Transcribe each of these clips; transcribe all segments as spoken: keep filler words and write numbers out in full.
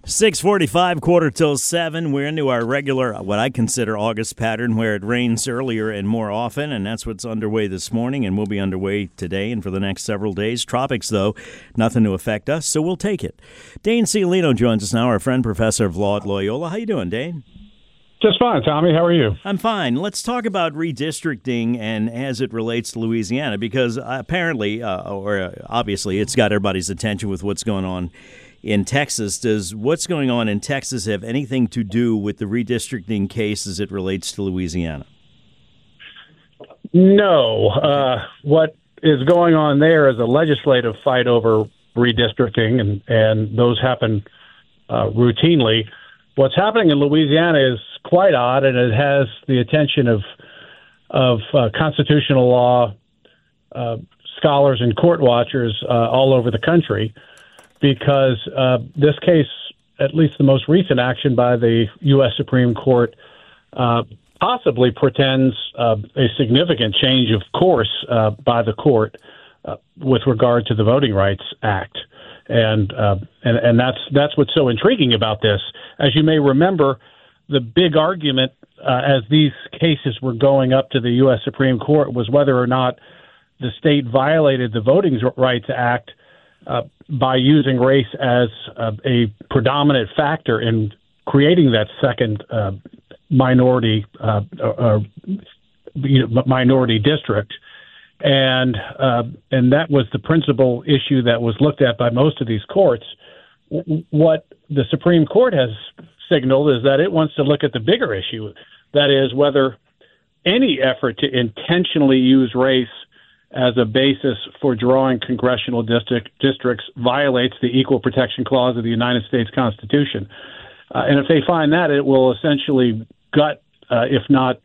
six forty-five, quarter till seven. We're into our regular, what I consider August pattern, where it rains earlier and more often, and that's what's underway this morning and will be underway today and for the next several days. Tropics, though, nothing to affect us, so we'll take it. Dane Ciolino joins us now, our friend, professor of law at Loyola. How you doing, Dane? Just fine, Tommy. How are you? I'm fine. Let's talk about redistricting and as it relates to Louisiana, because apparently, uh, or obviously, it's got everybody's attention with what's going on in Texas. Does what's going on in Texas have anything to do with the redistricting case as it relates to Louisiana? No. Uh, what is going on there is a legislative fight over redistricting, and, and those happen uh, routinely. What's happening in Louisiana is quite odd, and it has the attention of of uh, constitutional law uh, scholars and court watchers uh, all over the country, because uh, this case, at least the most recent action by the U S Supreme Court, uh, possibly portends uh, a significant change of course uh, by the court uh, with regard to the Voting Rights Act. And, uh, and and that's that's what's so intriguing about this. As you may remember, the big argument uh, as these cases were going up to the U S Supreme Court was whether or not the state violated the Voting Rights Act uh, by using race as uh, a predominant factor in creating that second uh, minority uh, uh, minority district. And uh, and that was the principal issue that was looked at by most of these courts. W- what the Supreme Court has signaled is that it wants to look at the bigger issue, that is, whether any effort to intentionally use race as a basis for drawing congressional district, districts violates the Equal Protection Clause of the United States Constitution. Uh, and if they find that, it will essentially gut, uh, if not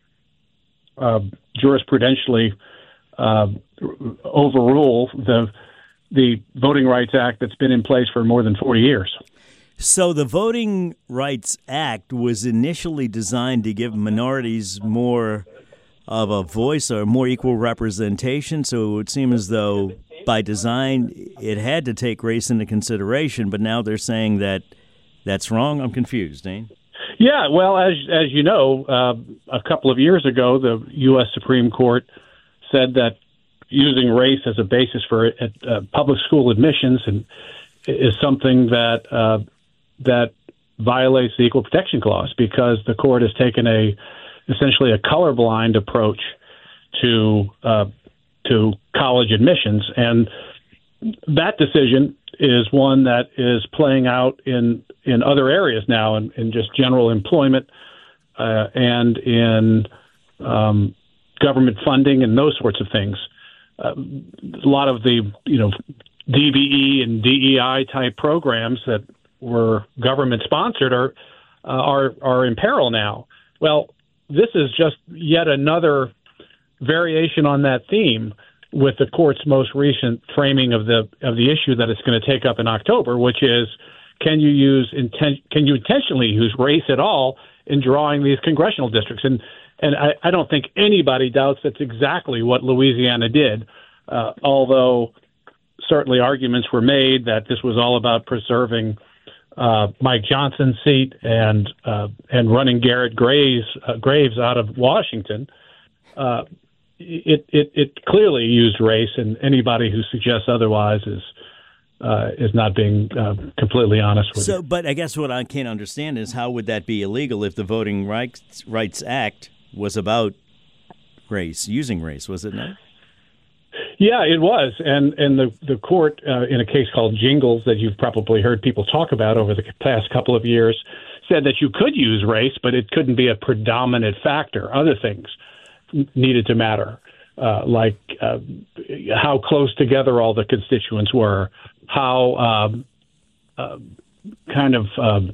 uh, jurisprudentially, Uh, overrule the the Voting Rights Act that's been in place for more than forty years. So the Voting Rights Act was initially designed to give minorities more of a voice or more equal representation. So it would seem as though by design it had to take race into consideration, but now they're saying that that's wrong. I'm confused, Dane. Yeah, well, as as you know, uh, a couple of years ago, the U S Supreme Court said that using race as a basis for uh, public school admissions and is something that uh, that violates the Equal Protection Clause, because the court has taken a essentially a colorblind approach to uh, to college admissions, and that decision is one that is playing out in in other areas now, in, in just general employment uh, and in um, government funding and those sorts of things. Uh, a lot of the, you know, D V E and D E I type programs that were government sponsored are uh, are are in peril now. Well, this is just yet another variation on that theme, with the court's most recent framing of the of the issue that it's going to take up in October, which is, can you use inten- can you intentionally use race at all in drawing these congressional districts? And And I, I don't think anybody doubts that's exactly what Louisiana did, uh, although certainly arguments were made that this was all about preserving uh, Mike Johnson's seat and uh, and running Garrett Graves, uh, Graves out of Washington. Uh, it, it it clearly used race, and anybody who suggests otherwise is uh, is not being uh, completely honest with so, you. But I guess what I can't understand is, how would that be illegal if the Voting Rights, Rights Act was about race, using race, was it not? Yeah, it was. And and the, the court, uh, in a case called Jingles that you've probably heard people talk about over the past couple of years, said that you could use race, but it couldn't be a predominant factor. Other things needed to matter, uh, like uh, how close together all the constituents were, how um, uh, kind of... Um,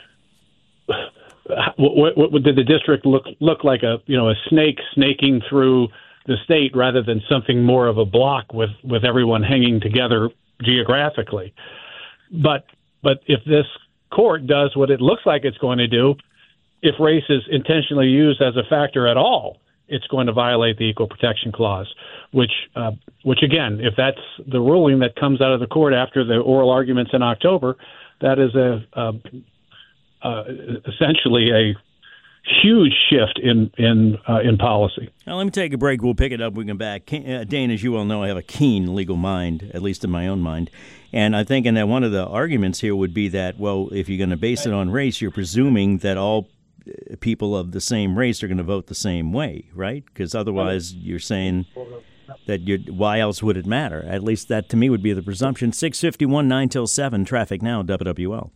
What, what, what did the district look look like? A you know a snake snaking through the state, rather than something more of a block with, with everyone hanging together geographically. But but if this court does what it looks like it's going to do, if race is intentionally used as a factor at all, it's going to violate the Equal Protection Clause, which, uh, which again, if that's the ruling that comes out of the court after the oral arguments in October, that is a, a uh, essentially a huge shift in in uh, in policy. Now, let me take a break. We'll pick it up. We can back. Uh, Dane, as you well know, I have a keen legal mind, at least in my own mind. And I think that one of the arguments here would be that, well, if you're going to base it on race, you're presuming that all people of the same race are going to vote the same way, right? Because otherwise you're saying that you're, why else would it matter? At least that, to me, would be the presumption. six fifty-one, nine till seven, traffic now, W W L.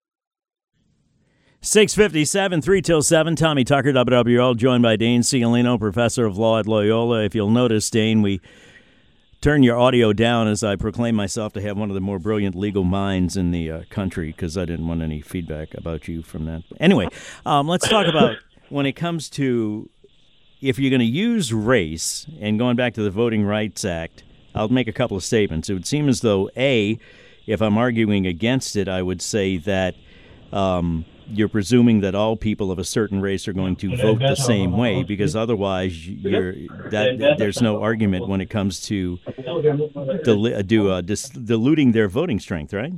six fifty-seven, three till seven, Tommy Tucker, W W L, joined by Dane Cialino, professor of law at Loyola. If you'll notice, Dane, we turn your audio down as I proclaim myself to have one of the more brilliant legal minds in the uh, country, because I didn't want any feedback about you from that. Anyway, um, let's talk about when it comes to if you're going to use race, and going back to the Voting Rights Act, I'll make a couple of statements. It would seem as though, A, if I'm arguing against it, I would say that um, you're presuming that all people of a certain race are going to vote the same way, because otherwise you're, that, there's no argument when it comes to dil- do, uh, dis- diluting their voting strength, right?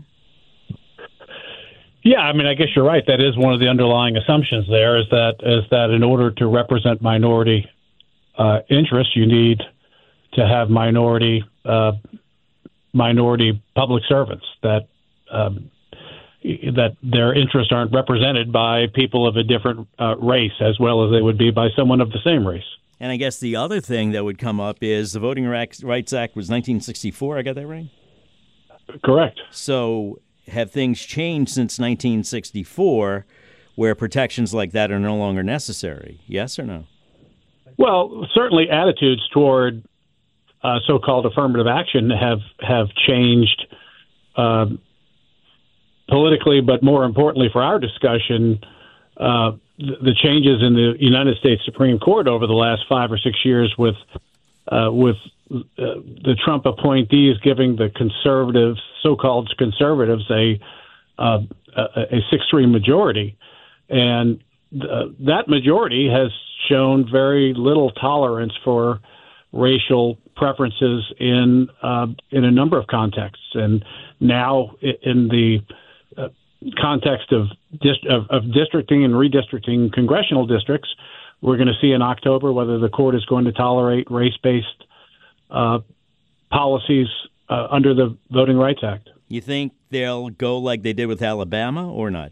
Yeah, I mean, I guess you're right. That is one of the underlying assumptions there, is that is that in order to represent minority uh, interests, you need to have minority uh, minority public servants that um, that their interests aren't represented by people of a different uh, race as well as they would be by someone of the same race. And I guess the other thing that would come up is the Voting Rights Act was nineteen sixty-four. I got that right? Correct. So have things changed since nineteen sixty-four where protections like that are no longer necessary? Yes or no? Well, certainly attitudes toward uh, so-called affirmative action have, have changed uh, politically, but more importantly for our discussion, uh, the, the changes in the United States Supreme Court over the last five or six years with uh, with uh, the Trump appointees giving the conservatives, so-called conservatives, a uh, a, a six three majority, and th- that majority has shown very little tolerance for racial preferences in uh, in a number of contexts, and now in the uh, context of, dist- of of districting and redistricting congressional districts, we're going to see in October whether the court is going to tolerate race-based uh, policies uh, under the Voting Rights Act. You think they'll go like they did with Alabama or not?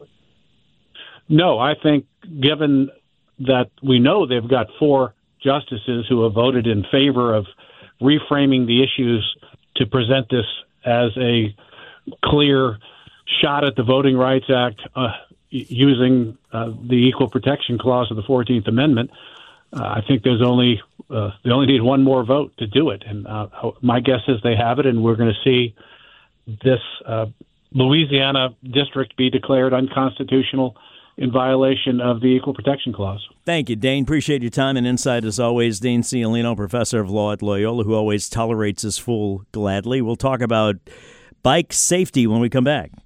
No, I think given that we know they've got four justices who have voted in favor of reframing the issues to present this as a clear shot at the Voting Rights Act uh, using uh, the Equal Protection Clause of the fourteenth Amendment. Uh, I think there's only uh, they only need one more vote to do it, and uh, my guess is they have it, and we're going to see this uh, Louisiana district be declared unconstitutional in violation of the Equal Protection Clause. Thank you, Dane. Appreciate your time and insight as always. Dane Cialino, professor of law at Loyola, who always tolerates his fool gladly. We'll talk about bike safety when we come back.